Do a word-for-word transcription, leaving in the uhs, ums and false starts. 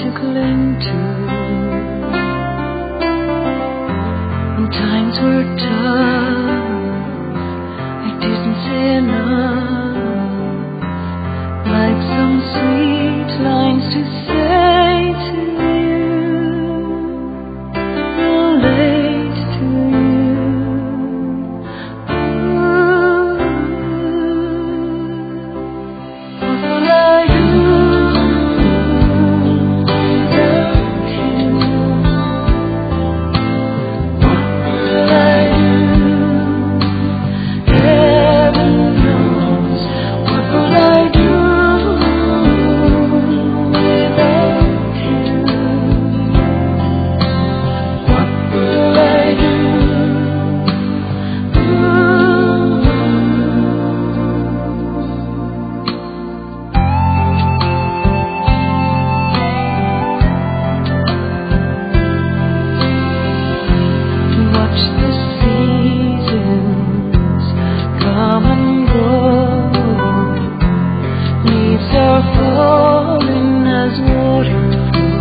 to cling to. When times were tough, I didn't say enough, like some sweet lines to say to you, relate to you. Ooh, what will I do without you? What will I do? Heaven knows. What will I do without you? What will I do? Watch the seasons come and go. Leaves are falling as water flows.